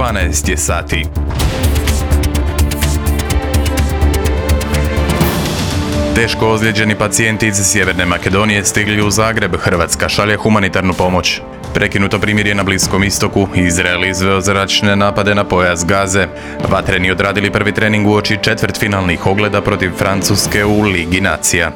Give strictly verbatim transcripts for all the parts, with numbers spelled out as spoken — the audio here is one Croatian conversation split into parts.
dvanaest je sati. Teško ozlijeđeni pacijenti iz Sjeverne Makedonije stigli u Zagreb. Hrvatska šalje humanitarnu pomoć. Prekinuto primirje na Bliskom istoku. Izrael izveo zračne napade na pojas Gaze. Vatreni odradili prvi trening uoči četvrtfinalnih ogleda protiv Francuske u Ligi nacija.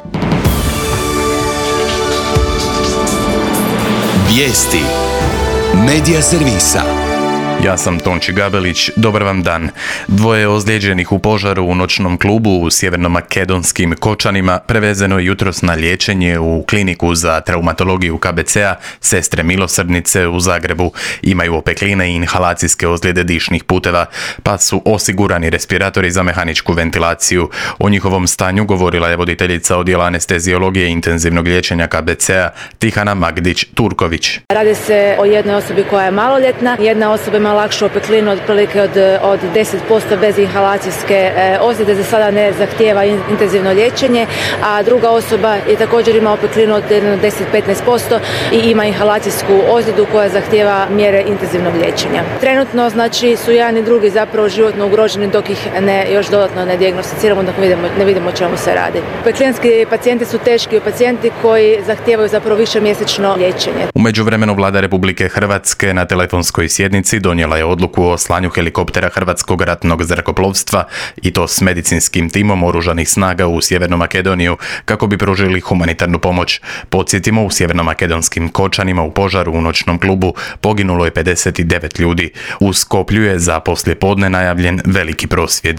Vijesti Medija servisa. Ja sam Tonči Gabelić, dobar vam dan. Dvoje ozlijeđenih u požaru u noćnom klubu u sjevernomakedonskim Kočanima prevezeno je jutros na liječenje u kliniku za traumatologiju K B C-a Sestre milosrdnice u Zagrebu. Imaju opekline i inhalacijske ozljede dišnih puteva, pa su osigurani respiratori za mehaničku ventilaciju. O njihovom stanju govorila je voditeljica odjela anesteziologije i intenzivnog liječenja K B C-a Tihana Magdić-Turković. Radi se o jednoj osobi koja je maloljetna, jedna osoba ima lakšu opeklinu otprilike od, od deset posto bez inhalacijske e, ozljede, za sada ne zahtijeva in, intenzivno liječenje, a druga osoba je također ima opeklinu od deset do petnaest posto i ima inhalacijsku ozljedu koja zahtijeva mjere intenzivnog liječenja. Trenutno znači su jedan i drugi zapravo životno ugroženi dok ih ne, još dodatno ne dijagnosticiramo, dok vidimo, ne vidimo o čemu se radi. Opeklinski pacijenti su teški pacijenti koji zahtijevaju zapravo višemjesečno liječenje. U međuvremenu Vlada Republike Hrvatske na telefonskoj sjednici donijela je odluku o slanju helikoptera Hrvatskog ratnog zrakoplovstva i to s medicinskim timom oružanih snaga u Sjevernu Makedoniju kako bi pružili humanitarnu pomoć. Podsjetimo, u sjevernomakedonskim Kočanima u požaru u noćnom klubu poginulo je pedeset devet ljudi. U Skoplju je za poslijepodne najavljen veliki prosvjed.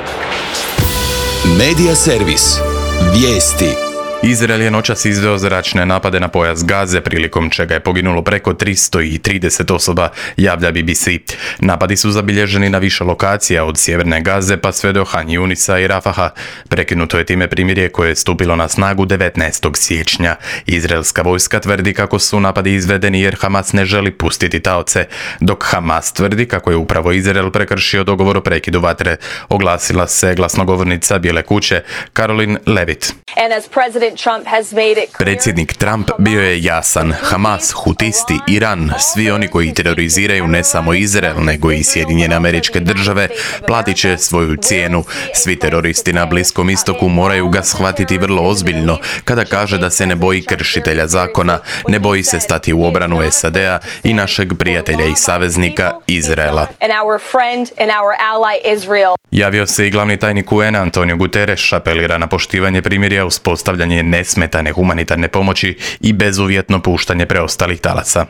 Medija servis. Vijesti. Izrael je noćas izveo zračne napade na pojas Gaze, prilikom čega je poginulo preko tristo trideset osoba, javlja B B C. Napadi su zabilježeni na više lokacija od sjeverne Gaze pa sve do Han Junisa i Rafaha. Prekinuto je time primirje koje je stupilo na snagu devetnaestog siječnja. Izraelska vojska tvrdi kako su napadi izvedeni jer Hamas ne želi pustiti taoce, dok Hamas tvrdi kako je upravo Izrael prekršio dogovor o prekidu vatre. Oglasila se glasnogovornica Bijele kuće Caroline Levitt. Predsjednik Trump bio je jasan. Hamas, Hutisti, Iran, svi oni koji teroriziraju ne samo Izrael, nego i Sjedinjene Američke Države, platit će svoju cijenu. Svi teroristi na Bliskom istoku moraju ga shvatiti vrlo ozbiljno kada kaže da se ne boji kršitelja zakona, ne boji se stati u obranu S A D-a i našeg prijatelja i saveznika Izraela. Javio se i glavni tajnik U N-a Antonio Guterres, apelira na poštivanje primirja, uspostavljanje nesmetane humanitarne pomoći i bezuvjetno puštanje preostalih talaca.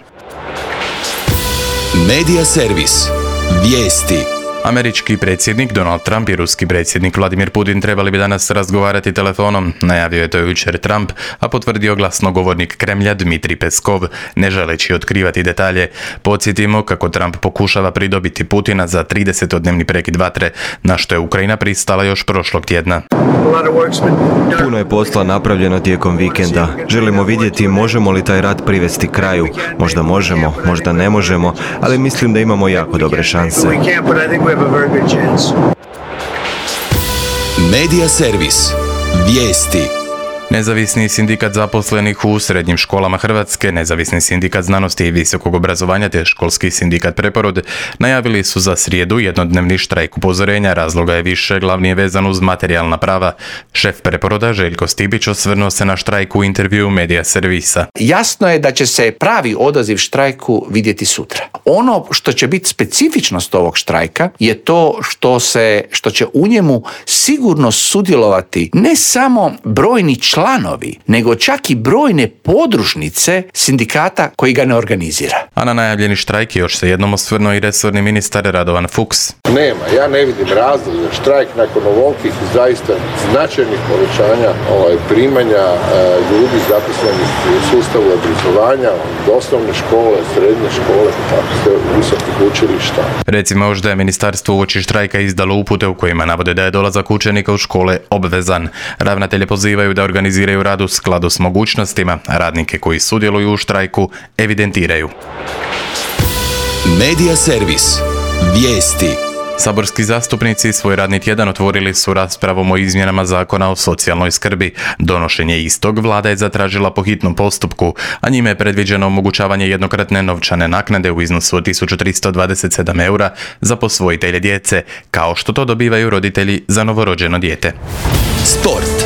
Medija servis. Vijesti. Američki predsjednik Donald Trump i ruski predsjednik Vladimir Putin trebali bi danas razgovarati telefonom. Najavio je to jučer Trump, a potvrdio glasnogovornik Kremlja Dmitrij Peskov, ne želeći otkrivati detalje. Podsjetimo kako Trump pokušava pridobiti Putina za tridesetodnevni prekid vatre, na što je Ukrajina pristala još prošlog tjedna. Puno je posla napravljeno tijekom vikenda. Želimo vidjeti možemo li taj rat privesti kraju. Možda možemo, možda ne možemo, ali mislim da imamo jako dobre šanse. Medija servis. Vijesti. Nezavisni sindikat zaposlenih u srednjim školama Hrvatske, Nezavisni sindikat znanosti i visokog obrazovanja te školski sindikat Preporod najavili su za srijedu jednodnevni štrajk upozorenja. Razloga je više, glavni je vezan uz materijalna prava. Šef Preporoda Željko Stibić osvrnuo se na štrajk u intervjuu Medija servisa. Jasno je da će se pravi odaziv štrajku vidjeti sutra. Ono što će biti specifičnost ovog štrajka je to što se, što će u njemu sigurno sudjelovati ne samo brojni članovi članovi, nego čak i brojne podružnice sindikata koji ga ne organizira. A na najavljeni štrajk još se jednom osvrnuo i resorni ministar Radovan Fuchs. Nema, ja ne vidim razlog za štrajk nakon ovolikih zaista značajnih povećanja ovaj, primanja e, ljudi zaposlenih u sustavu obrazovanja, od osnovne škole, srednje škole, tako ste visokih učilišta. Recimo još da je ministarstvo uoči štrajka izdalo upute u kojima navode da je dolazak učenika u škole obvezan. Ravnatelje pozivaju da organiziraju rad u skladu s mogućnostima, radnike koji sudjeluju u štrajku evidentiraju. Medija servis. Vijesti. Saborski zastupnici svoj radni tjedan otvorili su raspravom o izmjenama zakona o socijalnoj skrbi. Donošenje istog vlada je zatražila po hitnom postupku, a njime je predviđeno omogućavanje jednokratne novčane naknade u iznosu od tisuću tristo dvadeset sedam eura za posvojitelje djece, kao što to dobivaju roditelji za novorođeno dijete. Sport.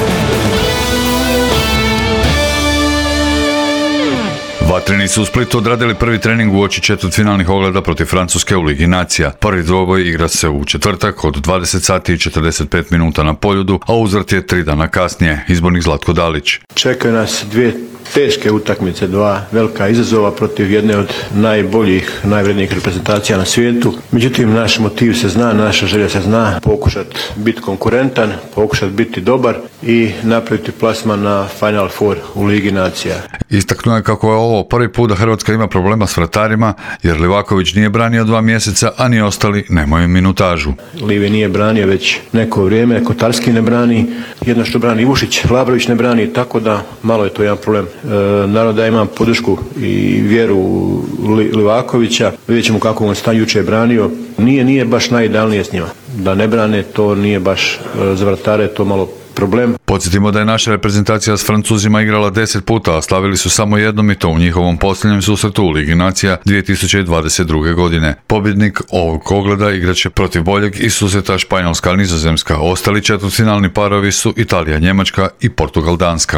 Vatreni su u Splitu odradili prvi trening uoči četvrtfinalnih ogleda protiv Francuske u Ligi nacija. Prvi dvoboj igra se u četvrtak od dvadeset sati i četrdeset pet minuta na Poljudu, a uzvrat je tri dana kasnije. Izbornik Zlatko Dalić. Čekaju nas dvije teške utakmice, dva velika izazova protiv jedne od najboljih, najvrednijih reprezentacija na svijetu. Međutim, naš motiv se zna, naša želja se zna, pokušati biti konkurentan, pokušati biti dobar i napraviti plasman na Final Four u Ligi nacija. Istaknuo je kako je ovo prvi put da Hrvatska ima problema s vratarima, jer Livaković nije branio dva mjeseca, a ni ostali nemaju minutažu. Livi nije branio već neko vrijeme, Kotarski ne brani, jedno što brani Vušić, Labrović ne brani, tako da malo je to jedan problem. E, naravno da imam podršku i vjeru u Livakovića, vidjet ćemo kako on stan jučer je branio, nije, nije baš najidealnije s njima. Da ne brane, to nije baš za vratare, to malo problem. Podsjetimo da je naša reprezentacija s Francuzima igrala deset puta, a slavili su samo jednom i to u njihovom posljednjem susretu u Ligi nacija dvije tisuće dvadeset druge. godine. Pobjednik ovog ogleda igraće protiv boljeg i susreta Španjolska-Nizozemska. Ostali četvrtfinalni parovi su Italija-Njemačka i Portugal-Danska.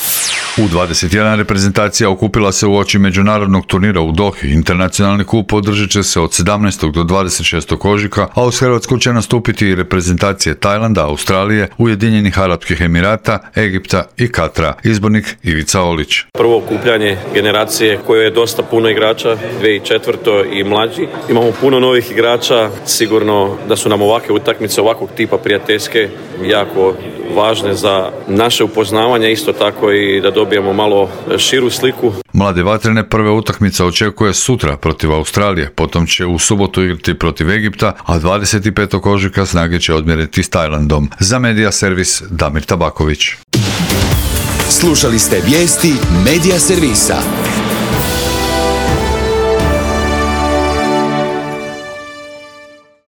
U dvadeset jedan reprezentacija okupila se uoči međunarodnog turnira u Dohi. Internacionalni kup održat će se od sedamnaestog do dvadeset šestog ožujka, a uz Hrvatsku će nastupiti i reprezentacije Tajlanda, Australije, Ujedinjenih Arapskih Emirata, Egipta i Katra. Izbornik Ivica Olić. Prvo okupljanje generacije koje je dosta puno igrača, dvije tisuće četvrto i mlađi. Imamo puno novih igrača, sigurno da su nam ovakve utakmice ovakvog tipa prijateljske jako važne za naše upoznavanje, isto tako i da dobijemo malo širu sliku. Mlade vatrene prve utakmice očekuje sutra protiv Australije, potom će u subotu igrati protiv Egipta, a dvadeset petog ožujka snage će odmjeriti s Tajlandom. Za Medija servis Damir Tabaković. Slušali ste vijesti Medija servisa.